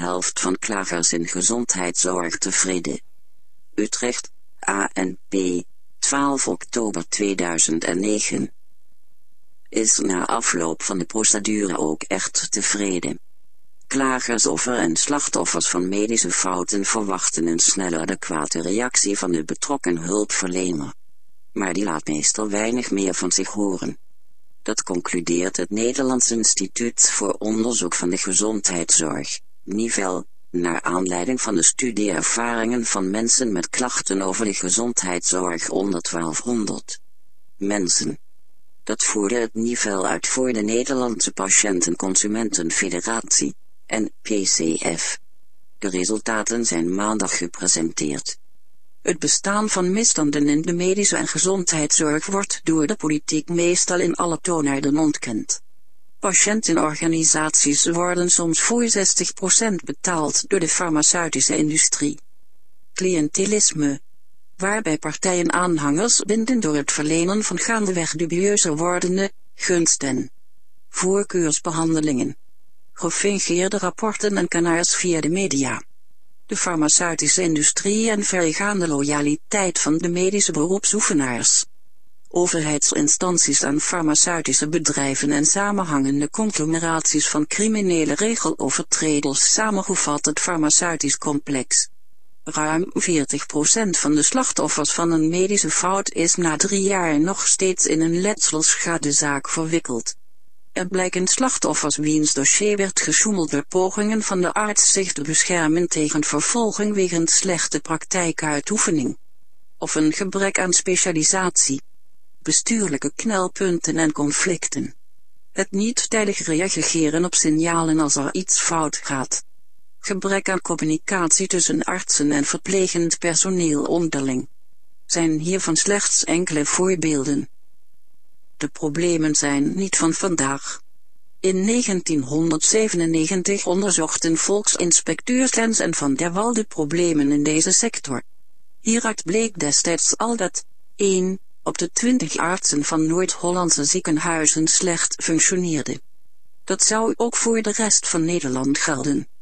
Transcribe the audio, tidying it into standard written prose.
helft van klagers in gezondheidszorg tevreden. Utrecht, ANP, 12 oktober 2009. Is na afloop van de procedure ook echt tevreden. Klagers en slachtoffers van medische fouten verwachten een snelle adequate reactie van de betrokken hulpverlener. Maar die laat meestal weinig meer van zich horen. Dat concludeert het Nederlands Instituut voor Onderzoek van de Gezondheidszorg, NIVEL, naar aanleiding van de studieervaringen van mensen met klachten over de gezondheidszorg onder 1200 mensen. Dat voerde het NIVEL uit voor de Nederlandse Patiënten-Consumentenfederatie, NPCF. De resultaten zijn maandag gepresenteerd. Het bestaan van misstanden in de medische en gezondheidszorg wordt door de politiek meestal in alle toonaarden ontkend. Patiëntenorganisaties worden soms voor 60% betaald door de farmaceutische industrie. Cliëntelisme, waarbij partijen aanhangers binden door het verlenen van gaandeweg dubieuzer wordende gunsten, voorkeursbehandelingen, gefingeerde rapporten en canards via de media. De farmaceutische industrie en verregaande loyaliteit van de medische beroepsoefenaars. Overheidsinstanties aan farmaceutische bedrijven en samenhangende conglomeraties van criminele regelovertreders samengevat het farmaceutisch complex. Ruim 40% van de slachtoffers van een medische fout is na 3 jaar nog steeds in een letselschadezaak verwikkeld. Er blijken slachtoffers wiens dossier werd gesjoemeld door pogingen van de arts zich te beschermen tegen vervolging wegens slechte praktijkuitoefening. Of een gebrek aan specialisatie. Bestuurlijke knelpunten en conflicten. Het niet tijdig reageren op signalen als er iets fout gaat. Gebrek aan communicatie tussen artsen en verplegend personeel onderling. Zijn hiervan slechts enkele voorbeelden. De problemen zijn niet van vandaag. In 1997 onderzochten volksinspecteur Lens en Van der Wal de problemen in deze sector. Hieruit bleek destijds al dat 1 op de 20 artsen van Noord-Hollandse ziekenhuizen slecht functioneerde. Dat zou ook voor de rest van Nederland gelden.